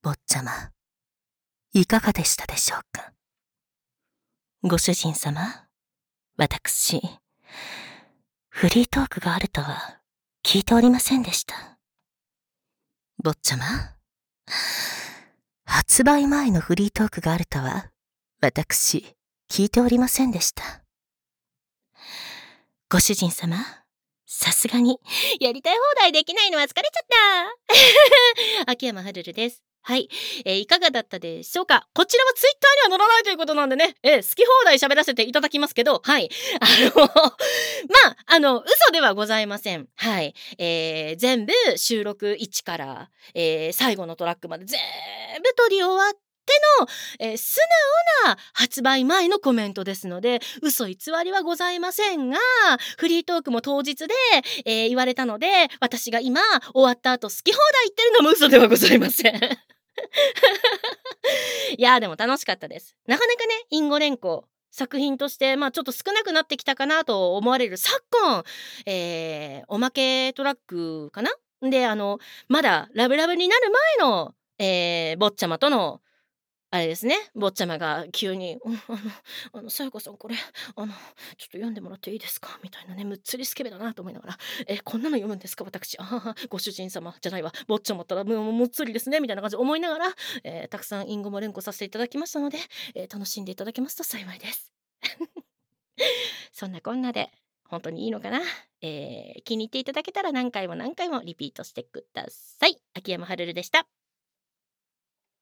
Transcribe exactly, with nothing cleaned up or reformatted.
坊ちゃま、いかがでしたでしょうか。ご主人様、私、フリートークがあるとは聞いておりませんでした。坊ちゃま、発売前のフリートークがあるとは私、聞いておりませんでした。ご主人様、さすがにやりたい放題できないのは疲れちゃった秋山はるるです。はい、えー、いかがだったでしょうか。こちらはツイッターには載らないということなんでね、えー、好き放題喋らせていただきますけど、はいあのまああの嘘ではございません。はい、えー、全部収録いちから、えー、最後のトラックまで全部撮り終わっての、えー、素直な発売前のコメントですので、嘘偽りはございませんが、フリートークも当日で、えー、言われたので、私が今終わった後好き放題言ってるのも嘘ではございませんいやーでも楽しかったです。なかなかね、インゴ連呼作品としてまあちょっと少なくなってきたかなと思われる昨今、えー、おまけトラックかなで、あのまだラブラブになる前の、えー、坊ちゃまとのあれですね、坊ちゃまが急に「うん、あのあのさやかさんこれあのちょっと読んでもらっていいですか」みたいなね、むっつりスケベだなと思いながら「え、こんなの読むんですか私、あはは、ご主人様じゃないわ、坊ちゃまったらもうむっつりですね」みたいな感じで思いながら、えー、たくさん隠語も連呼させていただきましたので、えー、楽しんでいただけますと幸いですそんなこんなで本当にいいのかな、えー、気に入っていただけたら何回も何回もリピートしてください。秋山はるるでした。